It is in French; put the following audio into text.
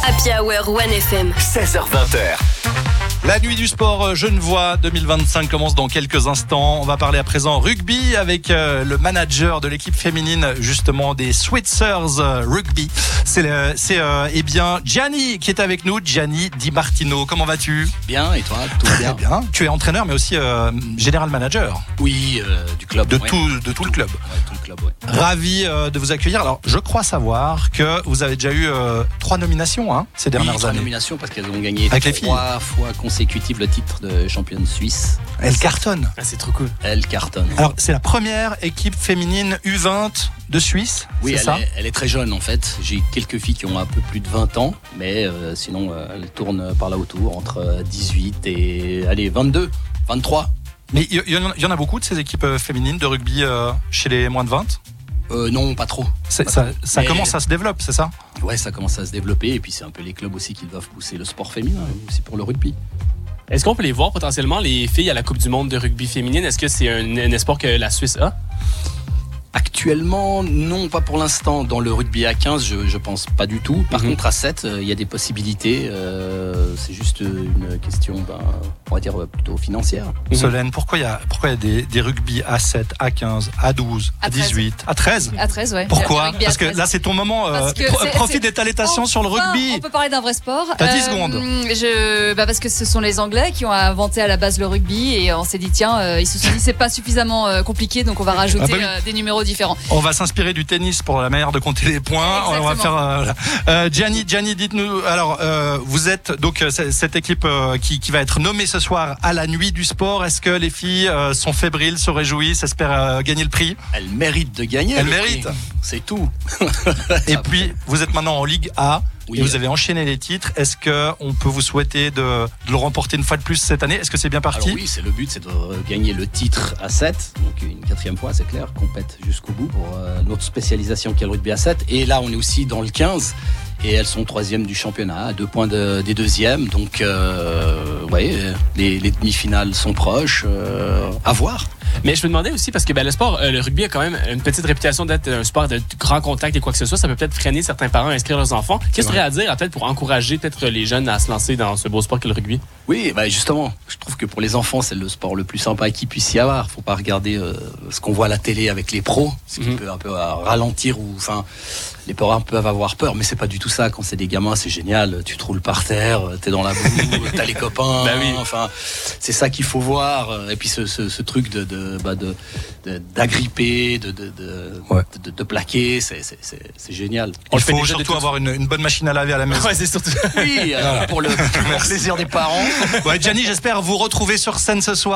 Happy Hour 1FM. 16h20. La nuit du sport Genevois 2025 commence dans quelques instants. On va parler à présent rugby avec le manager de l'équipe féminine justement des Switzers Rugby. C'est bien Gianni qui est avec nous. Gianni Di Martino, comment vas-tu? Bien, et toi? Tout Très bien. Tu es entraîneur mais aussi général manager. Oui, du club. De tout le club. Ouais, tout le club, ouais. Ravi de vous accueillir. Alors, je crois savoir que vous avez déjà eu 3 nominations ces dernières oui, 3 années. nominations parce qu'elles ont gagné avec 3 fois consécutives le titre de championne suisse. Elle cartonne. Ah, c'est trop cool. Elle cartonne. Alors, c'est la première équipe féminine U20 de Suisse. Oui, c'est ça elle est très jeune en fait. J'ai quelques filles qui ont un peu plus de 20 ans, mais sinon elles tournent par là autour entre 18 et 22, 23. Mais il y en a beaucoup de ces équipes féminines de rugby chez les moins de 20 ? Non, pas trop. Ça commence à se développer, c'est ça ? Ouais, ça commence à se développer et puis c'est un peu les clubs aussi qui doivent pousser le sport féminin aussi pour le rugby. Est-ce qu'on peut les voir potentiellement, les filles à la Coupe du monde de rugby féminine? Est-ce que c'est un espoir que la Suisse a? Actuellement, non, pas pour l'instant. Dans le rugby à 15, je pense pas du tout. Par contre, à 7, il y a des possibilités. C'est juste une question, on va dire, plutôt financière. Solène, pourquoi il y a des rugby à 7, à 15, à 12, à 18, à 13 ? À 13, ouais. Pourquoi ? Parce que là, c'est ton moment. Profite d'étaler ta science sur le rugby. On peut parler d'un vrai sport. T'as 10 secondes. Parce que ce sont les Anglais qui ont inventé à la base le rugby et on s'est dit, tiens, ils se sont dit, c'est pas suffisamment compliqué, donc on va rajouter des numéros différents. On va s'inspirer du tennis pour la manière de compter les points. Exactement. On va faire. Gianni, dites-nous. Alors, vous êtes donc cette équipe qui va être nommée ce soir à la nuit du sport. Est-ce que les filles sont fébriles, se réjouissent, espèrent gagner le prix ? Elles méritent de gagner. Elles méritent. C'est tout. Et puis, vous êtes maintenant en Ligue A. Oui, et vous avez enchaîné les titres. Est-ce qu'on peut vous souhaiter de le remporter une fois de plus cette année ? Est-ce que c'est bien parti ? Alors oui, c'est le but, c'est de gagner le titre à 7. Donc une 4e fois, c'est clair, qu'on pète jusqu'au bout pour notre spécialisation qui est le rugby à 7. Et là, on est aussi dans le 15. Et elles sont 3e du championnat, à 2 points des 2e. Donc, les demi-finales sont proches. À voir. Mais je me demandais aussi, parce que le sport, le rugby a quand même une petite réputation d'être un sport de grand contact et quoi que ce soit. Ça peut peut-être freiner certains parents à inscrire leurs enfants. Qu'est-ce que tu aurais à dire peut-être pour encourager peut-être les jeunes à se lancer dans ce beau sport qu'est le rugby? Oui, justement, je trouve que pour les enfants, c'est le sport le plus sympa qu'il puisse y avoir. Faut pas regarder ce qu'on voit à la télé avec les pros, ce qui peut un peu ralentir ou les parents peuvent avoir peur, mais c'est pas du tout ça. Quand c'est des gamins, c'est génial. Tu te roules par terre, t'es dans la boue, t'as les copains. Oui. C'est ça qu'il faut voir. Et puis ce truc d'agripper, de plaquer, c'est génial. Il faut surtout avoir une bonne machine à laver à la maison. Ouais, c'est surtout. Oui, pour le plaisir des parents. Gianni, j'espère vous retrouver sur scène ce soir.